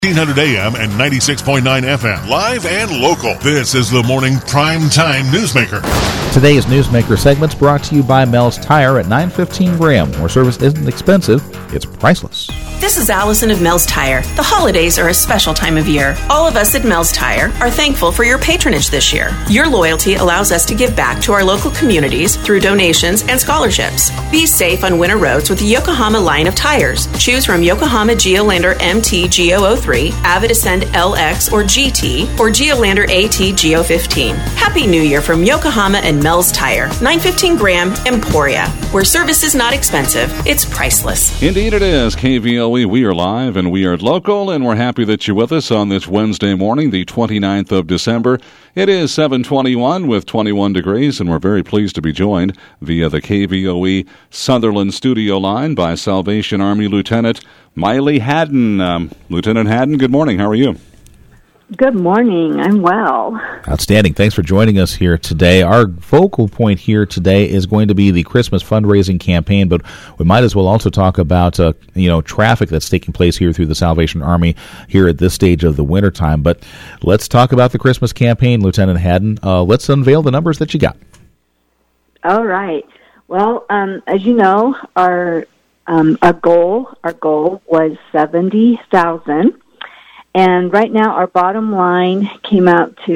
1500 AM and 96.9 FM, live and local. This is the Morning Prime Time Newsmaker. Today's Newsmaker segment's brought to you by Mel's Tire at 915 Graham, where service isn't expensive, it's priceless. This is Allison of Mel's Tire. The holidays are a special time of year. All of us at Mel's Tire are thankful for your patronage this year. Your loyalty allows us to give back to our local communities through donations and scholarships. Be safe on winter roads with the Yokohama line of tires. Choose from Yokohama Geolandar MT Geo03, Avid Ascend LX or GT, or Geolandar AT Geo15. Happy New Year from Yokohama and Mel's Tire, 915 Graham, Emporia, where service is not expensive, it's priceless. Indeed it is. KVOE, we are live and we are local, and we're happy that you're with us on this Wednesday morning, the 29th of December. It is 7:21 with 21 degrees, and we're very pleased to be joined via the KVOE Sutherland studio line by Salvation Army Lieutenant Miley Haddon. Lieutenant Haddon, good morning. How are you? Good morning. I'm well. Outstanding. Thanks for joining us here today. Our focal point here today is going to be the Christmas fundraising campaign, but we might as well also talk about traffic that's taking place here through the Salvation Army here at this stage of the wintertime. But let's talk about the Christmas campaign, Lieutenant Haddon. Let's unveil the numbers that you got. All right. Well, as you know, our goal was $70,000. And right now, our bottom line came out to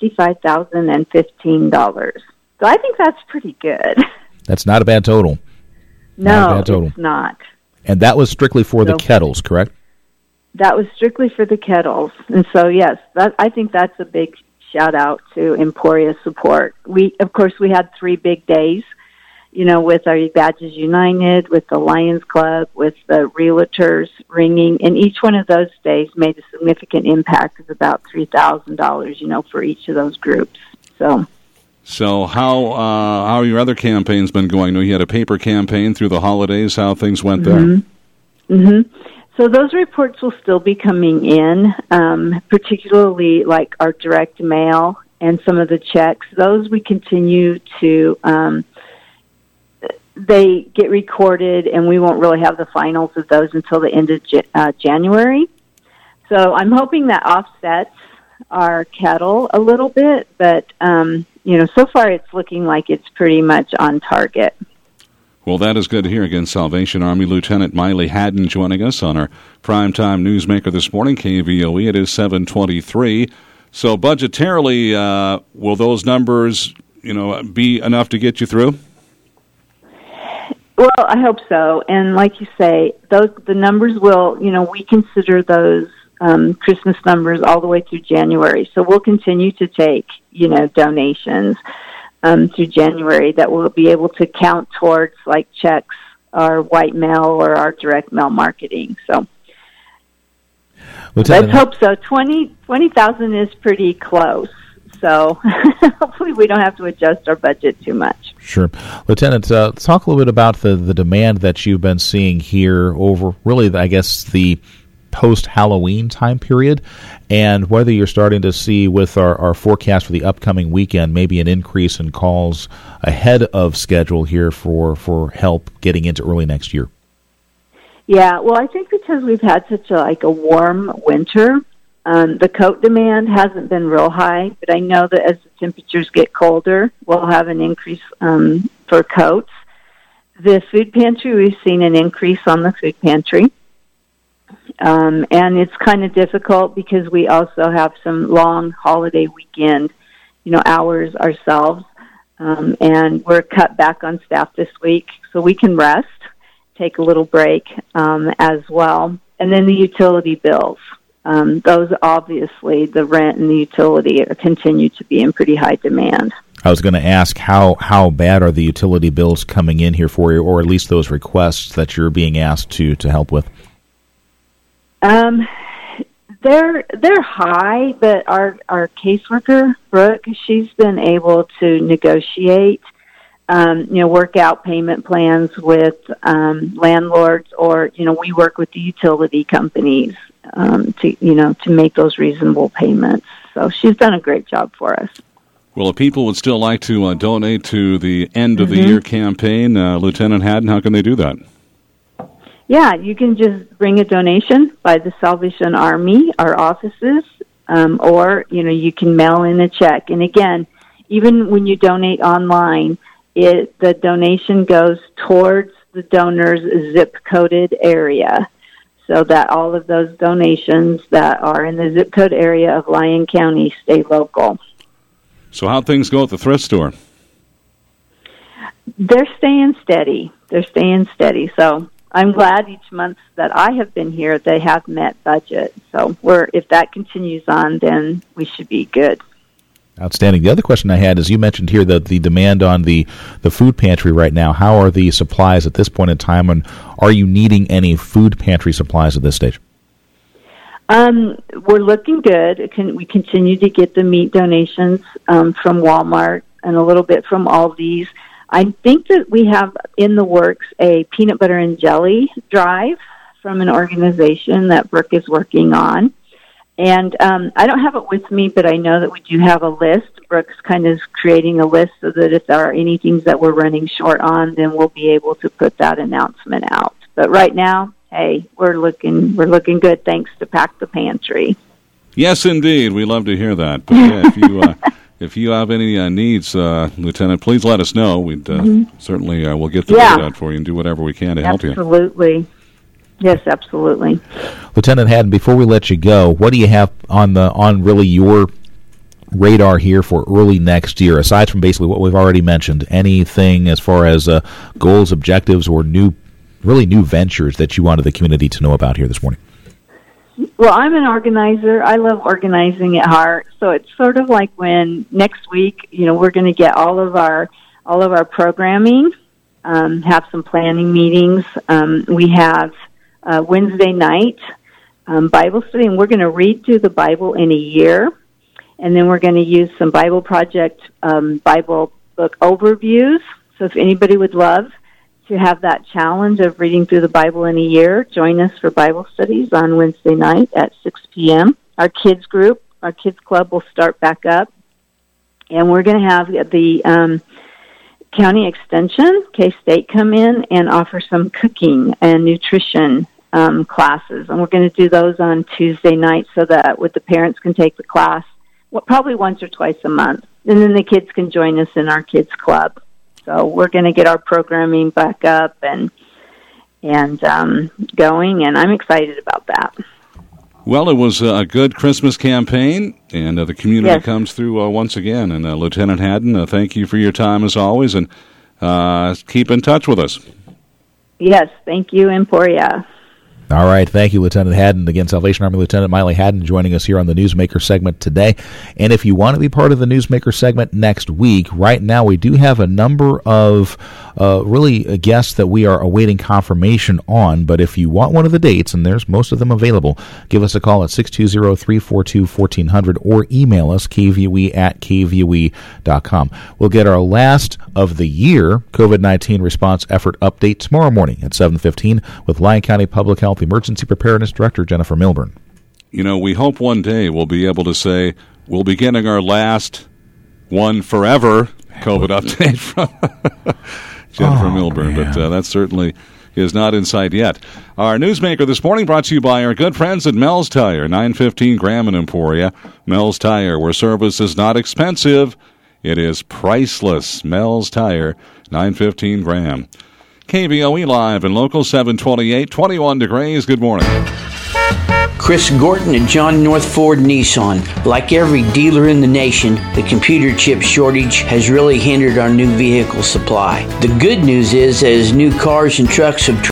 $55,015. So I think that's pretty good. That's not a bad total. No, it's not. And that was strictly for the kettles, correct? That was strictly for the kettles. And so, yes, I think that's a big shout-out to Emporia support. Of course, we had 3 big days, with our Badges United, with the Lions Club, with the Realtors ringing, and each one of those days made a significant impact of about $3,000, for each of those groups. So how have your other campaigns been going? You had a paper campaign through the holidays. How things went there? Mm-hmm. So those reports will still be coming in, particularly like our direct mail and some of the checks. Those we continue to they get recorded, and we won't really have the finals of those until the end of January. So I'm hoping that offsets our kettle a little bit, but, so far it's looking like it's pretty much on target. Well, that is good to hear. Again, Salvation Army Lieutenant Miley Haddon joining us on our Primetime Newsmaker this morning, KVOE. It is 7:23. So budgetarily, will those numbers, be enough to get you through? Well, I hope so. And like you say, the numbers will, we consider those Christmas numbers all the way through January. So we'll continue to take, donations through January that we'll be able to count towards, like checks, our white mail, or our direct mail marketing. So let's hope so. 20,000 is pretty close. So hopefully we don't have to adjust our budget too much. Sure. Lieutenant, talk a little bit about the demand that you've been seeing here over really, I guess, the post-Halloween time period, and whether you're starting to see with our forecast for the upcoming weekend maybe an increase in calls ahead of schedule here for help getting into early next year. Yeah, well, I think because we've had such a warm winter, the coat demand hasn't been real high, but I know that as the temperatures get colder, we'll have an increase for coats. The food pantry, we've seen an increase on the food pantry. And it's kind of difficult because we also have some long holiday weekend, hours ourselves. And we're cut back on staff this week, so we can rest, take a little break as well. And then the utility bills. Those obviously, the rent and the utility continue to be in pretty high demand. I was going to ask how bad are the utility bills coming in here for you, or at least those requests that you're being asked to help with? They're high, but our caseworker, Brooke, she's been able to negotiate, work out payment plans with landlords, or we work with the utility companies to make those reasonable payments. So she's done a great job for us. Well, if people would still like to donate to the end of the year campaign, Lieutenant Haddon, how can they do that? Yeah, you can just bring a donation by the Salvation Army, our offices, or, you can mail in a check. And again, even when you donate online, the donation goes towards the donor's zip-coded area, so that all of those donations that are in the zip code area of Lyon County stay local. So how'd things go at the thrift store? They're staying steady. So I'm glad each month that I have been here, they have met budget. So if that continues on, then we should be good. Outstanding. The other question I had is, you mentioned here that the demand on the food pantry right now. How are the supplies at this point in time, and are you needing any food pantry supplies at this stage? We're looking good. We continue to get the meat donations from Walmart and a little bit from Aldi's. I think that we have in the works a peanut butter and jelly drive from an organization that Brooke is working on. And I don't have it with me, but I know that we do have a list. Brooke's kind of creating a list so that if there are any things that we're running short on, then we'll be able to put that announcement out. But right now, hey, we're looking good thanks to Pack the Pantry. Yes, indeed. We love to hear that. But yeah, if you have any needs, Lieutenant, please let us know. We'd certainly will get the word out for you and do whatever we can to help you. Absolutely. Yes, absolutely. Lieutenant Haddon, before we let you go, what do you have on really your radar here for early next year, aside from basically what we've already mentioned? Anything as far as goals, objectives, or new ventures that you wanted the community to know about here this morning? Well, I'm an organizer. I love organizing at heart. So it's sort of like when next week, we're going to get all of our programming, have some planning meetings. We have Wednesday night Bible study, and we're going to read through the Bible in a year, and then we're going to use some Bible Project Bible book overviews. So if anybody would love to have that challenge of reading through the Bible in a year, join us for Bible studies on Wednesday night at 6 p.m. Our kids club will start back up, and we're going to have the County Extension, K-State, come in and offer some cooking and nutrition classes. And we're going to do those on Tuesday night so that the parents can take the class probably once or twice a month. And then the kids can join us in our kids club. So we're going to get our programming back up and going, and I'm excited about that. Well, it was a good Christmas campaign, and the community comes through once again. And Lieutenant Haddon, thank you for your time as always, and keep in touch with us. Yes, thank you, Emporia. All right, thank you, Lieutenant Haddon. Again, Salvation Army Lieutenant Miley Haddon joining us here on the Newsmaker segment today. And if you want to be part of the Newsmaker segment next week, right now we do have a number of guests that we are awaiting confirmation on. But if you want one of the dates, and there's most of them available, give us a call at 620-342-1400 or email us, kvue@kvue.com. We'll get our last of the year COVID-19 response effort update tomorrow morning at 7:15 with Lyon County Public Health Emergency Preparedness Director Jennifer Milburn. We hope one day we'll be able to say we'll be getting our last one forever COVID update from Jennifer Milburn, but that certainly is not in sight yet. Our Newsmaker this morning brought to you by our good friends at Mel's Tire, 915 Graham and Emporia. Mel's Tire, where service is not expensive, it is priceless. Mel's Tire, 915 Graham. KVOE Live and Local 728, 21 degrees. Good morning. Chris Gorton at John North Ford Nissan. Like every dealer in the nation, the computer chip shortage has really hindered our new vehicle supply. The good news is, as new cars and trucks have